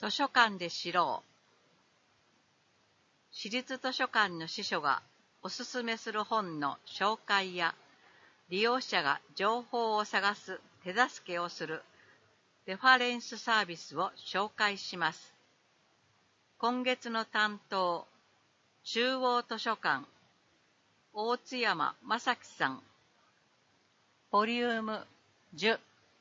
図書館で知ろう。私立図書館の司書がおすすめする本の紹介や利用者が情報を探す手助けをするレファレンスサービスを紹介します。今月の担当、中央図書館、大津山正樹さん。ボリューム10、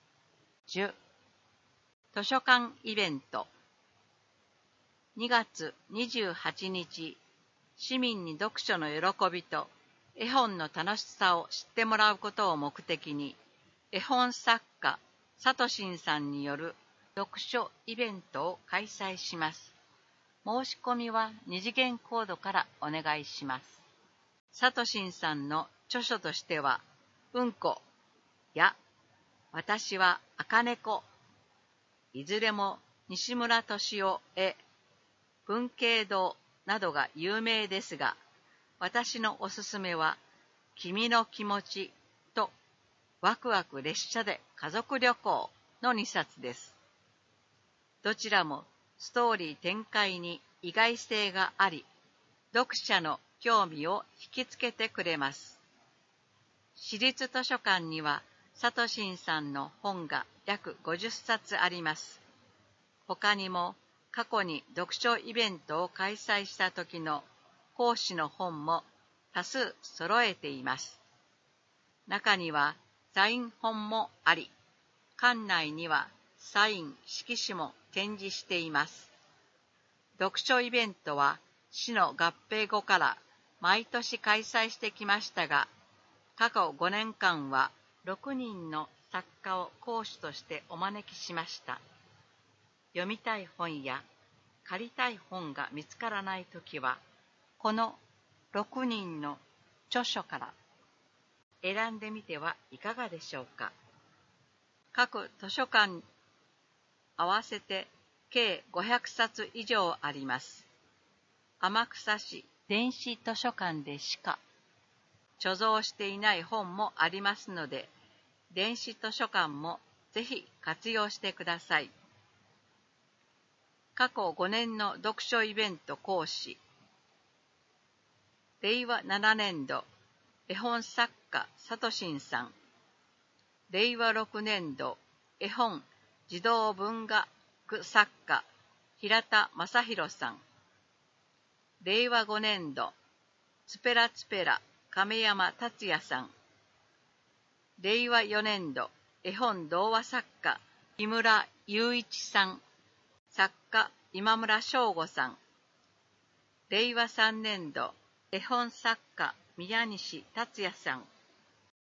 図書館イベント。2月28日、市民に読書の喜びと絵本の楽しさを知ってもらうことを目的に、絵本作家、さとしんさんによる読書イベントを開催します。申し込みは2次元コードからお願いします。さとしんさんの著書としては、うんこや私は赤猫、いずれも西村敏夫絵、文慶堂などが有名ですが、私のおすすめは、君の気持ちとワクワク列車で家族旅行の2冊です。どちらもストーリー展開に意外性があり、読者の興味を引きつけてくれます。市立図書館には、さとしんさんの本が約50冊あります。他にも、過去に読書イベントを開催した時の講師の本も多数揃えています。中にはサイン本もあり、館内にはサイン色紙も展示しています。読書イベントは市の合併後から毎年開催してきましたが、過去5年間は6人の作家を講師としてお招きしました。読みたい本や借りたい本が見つからないときは、この6人の著書から選んでみてはいかがでしょうか。各図書館合わせて計500冊以上あります。天草市電子図書館でしか貯蔵していない本もありますので、電子図書館もぜひ活用してください。過去5年の読書イベント講師。令和7年度、絵本作家さとしんさん。令和6年度、絵本児童文学作家平田正宏さん。令和5年度、ツペラツペラ亀山達也さん。令和4年度、絵本童話作家木村雄一さん。作家今村翔吾さん。令和3年度、絵本作家宮西達也さん。